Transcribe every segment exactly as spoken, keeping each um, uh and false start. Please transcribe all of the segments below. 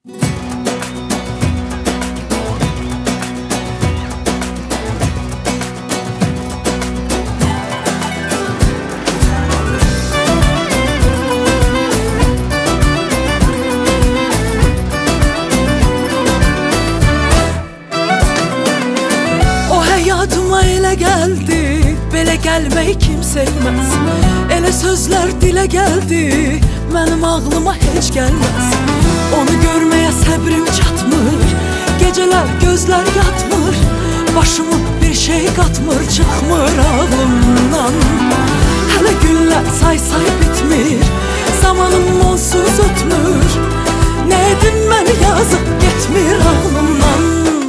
Hayatıma elə gəldi, belə gəlmək kim sevməz. Elə sözlər dilə gəldi, mənim ağlıma heç gəlməz. Onu görməyə səbrim çatmır, gecələr gözlər yatmır. Başımı bir şey qatmır, çıxmır ağlımdan. Hələ günlər say say bitmir, zamanım onsuz ötmür. Nə edim mən yazıq getmir ağlımdan.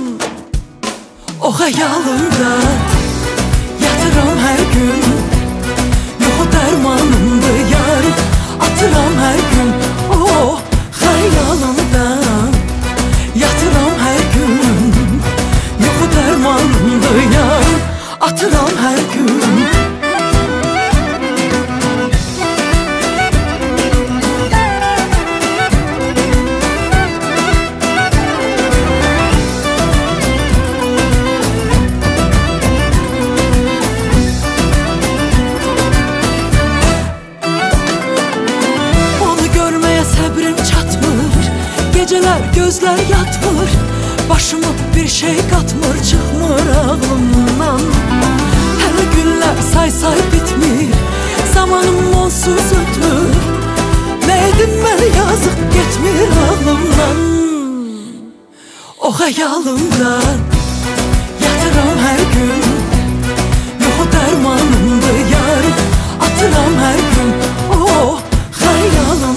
O xəyalımda yatıram hər gün, yox o dərmanımdır yar, atıram hər gün. O xəyalımda yatıram hər gün, yox o dərmanımdır yar, atıram hər gün. Gecələr gözlər yatmır, başımı bir şey qatmır, çıxmır ağlımdan. Hələ günlər say say bitmir, zamanım onsuz ötmür. Nə edim mən yazıq getmir ağlımdan. O xəyalımda yatıram hər gün, yox o dərmanımdır yar, atıram hər gün. O xəyalımda